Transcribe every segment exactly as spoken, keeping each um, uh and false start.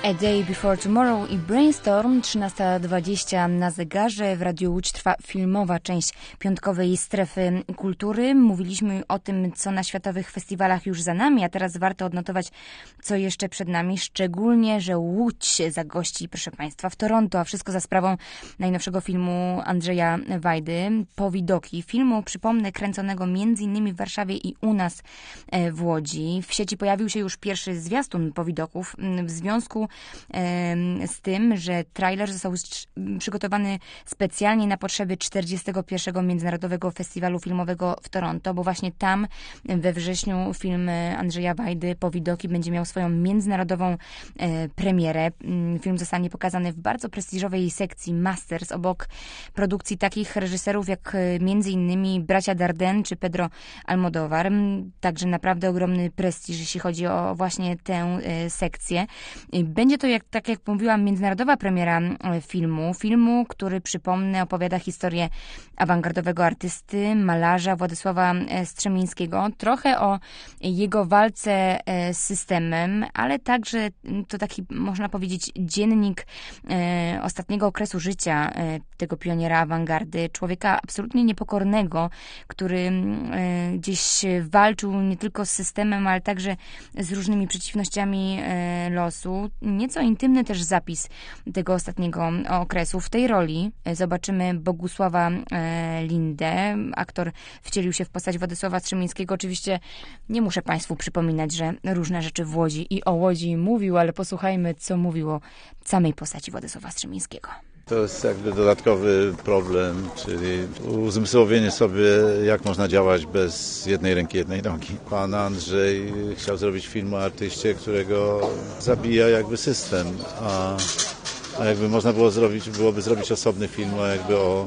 A Day Before Tomorrow i Brainstorm, trzynasta dwadzieścia na zegarze. W Radiu Łódź trwa filmowa część piątkowej Strefy Kultury. Mówiliśmy o tym, co na światowych festiwalach już za nami, a teraz warto odnotować, co jeszcze przed nami. Szczególnie, że Łódź zagości, proszę Państwa, w Toronto, a wszystko za sprawą najnowszego filmu Andrzeja Wajdy, Powidoki. Filmu, przypomnę, kręconego między innymi w Warszawie i u nas w Łodzi. W sieci pojawił się już pierwszy zwiastun Powidoków w związku z tym, że trailer został przygotowany specjalnie na potrzeby czterdziestego pierwszego Międzynarodowego Festiwalu Filmowego w Toronto, bo właśnie tam we wrześniu film Andrzeja Wajdy Powidoki będzie miał swoją międzynarodową premierę. Film zostanie pokazany w bardzo prestiżowej sekcji Masters obok produkcji takich reżyserów jak między innymi bracia Dardenne czy Pedro Almodóvar. Także naprawdę ogromny prestiż, jeśli chodzi o właśnie tę sekcję. Będzie to, jak, tak jak mówiłam, międzynarodowa premiera filmu. Filmu, który, przypomnę, opowiada historię awangardowego artysty, malarza Władysława Strzemińskiego. Trochę o jego walce z systemem, ale także to taki, można powiedzieć, dziennik ostatniego okresu życia tego pioniera awangardy. Człowieka absolutnie niepokornego, który gdzieś walczył nie tylko z systemem, ale także z różnymi przeciwnościami losu. Nieco intymny też zapis tego ostatniego okresu. W tej roli zobaczymy Bogusława Lindę. Aktor wcielił się w postać Władysława Strzemińskiego. Oczywiście nie muszę Państwu przypominać, że różne rzeczy w Łodzi i o Łodzi mówił, ale posłuchajmy, co mówił o samej postaci Władysława Strzemińskiego. To jest jakby dodatkowy problem, czyli uzmysłowienie sobie, jak można działać bez jednej ręki, jednej nogi. Pan Andrzej chciał zrobić film o artyście, którego zabija jakby system, a, a jakby można było zrobić, byłoby zrobić osobny film jakby o,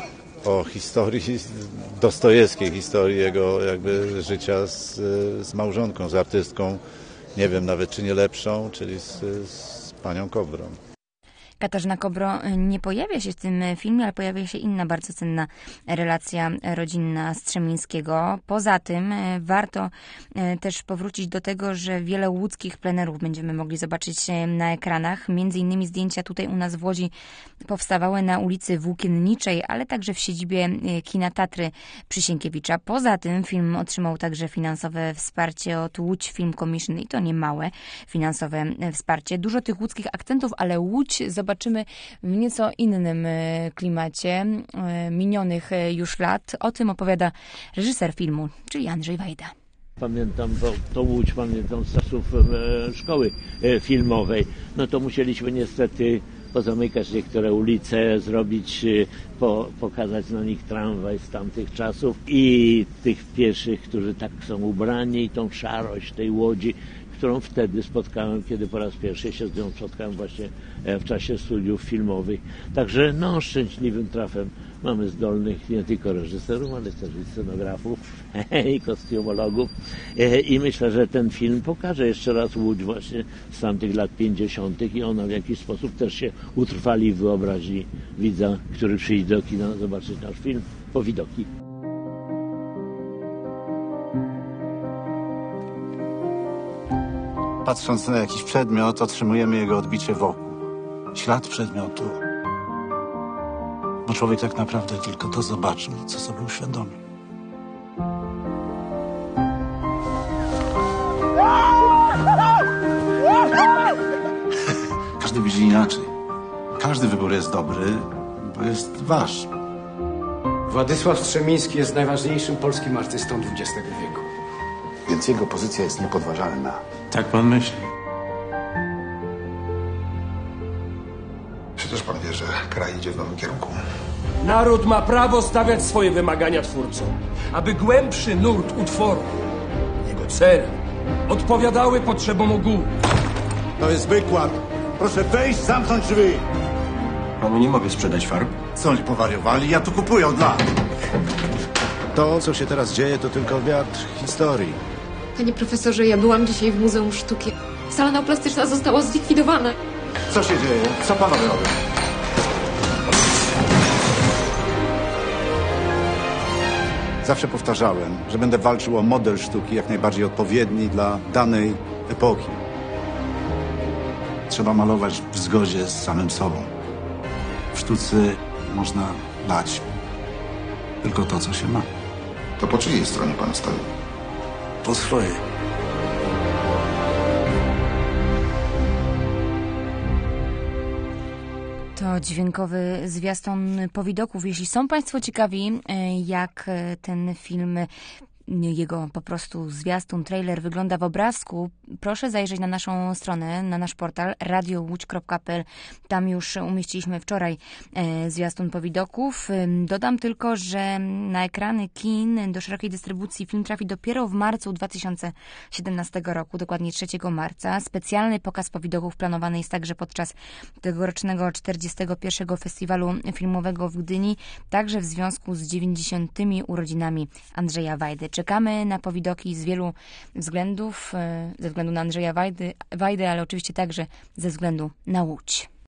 o historii Dostojewskiej, historii jego jakby życia z, z małżonką, z artystką, nie wiem nawet czy nie lepszą, czyli z, z panią Kobrą. Katarzyna Kobro nie pojawia się w tym filmie, ale pojawia się inna bardzo cenna relacja rodzinna Strzemińskiego. Poza tym warto też powrócić do tego, że wiele łódzkich plenerów będziemy mogli zobaczyć na ekranach. Między innymi zdjęcia tutaj u nas w Łodzi powstawały na ulicy Włókienniczej, ale także w siedzibie kina Tatry przy Sienkiewicza. Poza tym film otrzymał także finansowe wsparcie od Łódź Film Commission i to nie małe finansowe wsparcie. Dużo tych łódzkich akcentów, ale Łódź zobaczymy w nieco innym klimacie minionych już lat. O tym opowiada reżyser filmu, czyli Andrzej Wajda. Pamiętam to, to Łódź, pamiętam z czasów e, szkoły e, filmowej. No to musieliśmy niestety pozamykać niektóre ulice, zrobić, e, po, pokazać na nich tramwaj z tamtych czasów i tych pieszych, którzy tak są ubrani i tą szarość tej Łodzi, którą wtedy spotkałem, kiedy po raz pierwszy się z nią spotkałem właśnie w czasie studiów filmowych. Także no, szczęśliwym trafem mamy zdolnych nie tylko reżyserów, ale też i scenografów i kostiumologów. I myślę, że ten film pokaże jeszcze raz Łódź właśnie z tamtych lat pięćdziesiątych i ona w jakiś sposób też się utrwali w wyobraźni widza, który przyjdzie do kina zobaczyć nasz film Powidoki. Patrząc na jakiś przedmiot, otrzymujemy jego odbicie wokół. Ślad przedmiotu. Bo człowiek tak naprawdę tylko to zobaczył, co sobie uświadomił. Każdy widzi inaczej. Każdy wybór jest dobry, bo jest wasz. Władysław Strzemiński jest najważniejszym polskim artystą dwudziestego wieku. Więc jego pozycja jest niepodważalna. Tak pan myśli? Czy też pan wie, że kraj idzie w nowym kierunku? Naród ma prawo stawiać swoje wymagania twórcom, aby głębszy nurt utworu, jego cele, odpowiadały potrzebom ogółu. To jest wykład. Proszę wejść, zamknąć drzwi. Panu nie mogę sprzedać farb. Co oni powariowali? Ja tu kupuję od lat. To, co się teraz dzieje, to tylko wiatr historii. Panie profesorze, ja byłam dzisiaj w Muzeum Sztuki. Sala neoplastyczna została zlikwidowana. Co się dzieje? Co panowie robią? Zawsze powtarzałem, że będę walczył o model sztuki jak najbardziej odpowiedni dla danej epoki. trzeba malować w zgodzie z samym sobą. W sztuce można dać tylko to, co się ma. To po czyjej stronie pan stoi? Po swojej. To dźwiękowy zwiastun Powidoków. Jeśli są Państwo ciekawi, jak ten film, jego po prostu zwiastun, trailer wygląda w obrazku, proszę zajrzeć na naszą stronę, na nasz portal radio łódź kropka p l. Tam już umieściliśmy wczoraj e, zwiastun Powidoków. Dodam tylko, że na ekrany kin do szerokiej dystrybucji film trafi dopiero w marcu dwa tysiące siedemnastego roku, dokładnie trzeciego marca. Specjalny pokaz Powidoków planowany jest także podczas tegorocznego czterdziestego pierwszego Festiwalu Filmowego w Gdyni, także w związku z dziewięćdziesiątymi urodzinami Andrzeja Wajdy. Czekamy na Powidoki z wielu względów, ze względu na Andrzeja Wajdy, Wajdy, ale oczywiście także ze względu na Łódź.